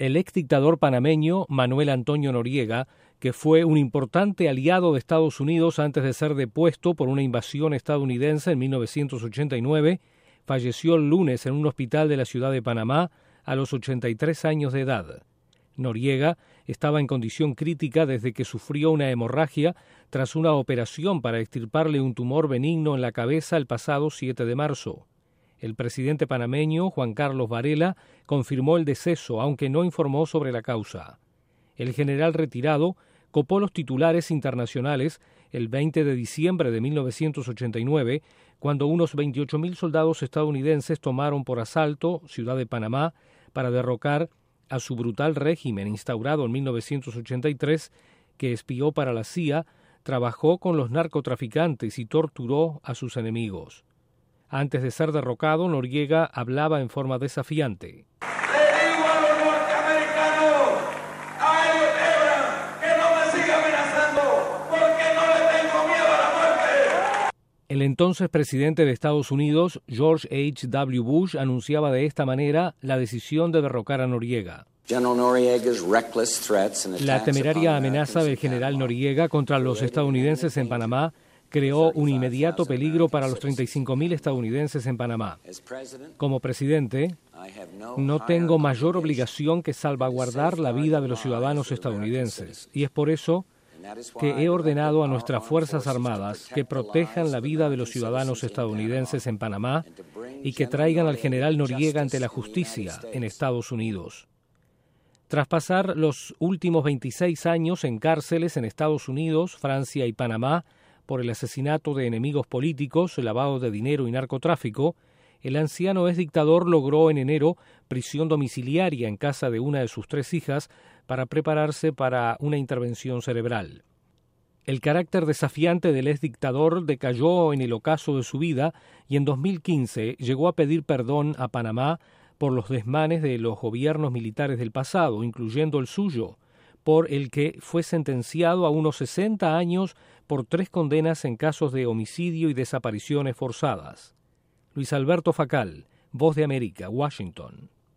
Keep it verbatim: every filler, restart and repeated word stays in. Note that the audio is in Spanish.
el exdictador panameño Manuel Antonio Noriega, que fue un importante aliado de Estados Unidos antes de ser depuesto por una invasión estadounidense en mil novecientos ochenta y nueve, falleció el lunes en un hospital de la ciudad de Panamá a los ochenta y tres años de edad. Noriega estaba en condición crítica desde que sufrió una hemorragia tras una operación para extirparle un tumor benigno en la cabeza el pasado siete de marzo. El presidente panameño, Juan Carlos Varela, confirmó el deceso, aunque no informó sobre la causa. El general retirado copó los titulares internacionales el veinte de diciembre de mil novecientos ochenta y nueve, cuando unos veintiocho mil soldados estadounidenses tomaron por asalto Ciudad de Panamá para derrocar a su brutal régimen instaurado en mil novecientos ochenta y tres, que espió para la C I A, trabajó con los narcotraficantes y torturó a sus enemigos. Antes de ser derrocado, Noriega hablaba en forma desafiante. Le digo a los norteamericanos, a ellos Ebra, que no me siga amenazando, porque no le tengo miedo a la muerte. El entonces presidente de Estados Unidos, George H W Bush, anunciaba de esta manera la decisión de derrocar a Noriega. La temeraria amenaza del general Noriega contra los estadounidenses en Panamá creó un inmediato peligro para los treinta y cinco mil estadounidenses en Panamá. Como presidente, no tengo mayor obligación que salvaguardar la vida de los ciudadanos estadounidenses, y es por eso que he ordenado a nuestras Fuerzas Armadas que protejan la vida de los ciudadanos estadounidenses en Panamá y que traigan al general Noriega ante la justicia en Estados Unidos. Tras pasar los últimos veintiséis años en cárceles en Estados Unidos, Francia y Panamá por el asesinato de enemigos políticos, lavado de dinero y narcotráfico, el anciano exdictador logró en enero prisión domiciliaria en casa de una de sus tres hijas para prepararse para una intervención cerebral. El carácter desafiante del exdictador decayó en el ocaso de su vida y en dos mil quince llegó a pedir perdón a Panamá por los desmanes de los gobiernos militares del pasado, incluyendo el suyo, por el que fue sentenciado a unos sesenta años por tres condenas en casos de homicidio y desapariciones forzadas. Luis Alberto Facal, Voz de América, Washington.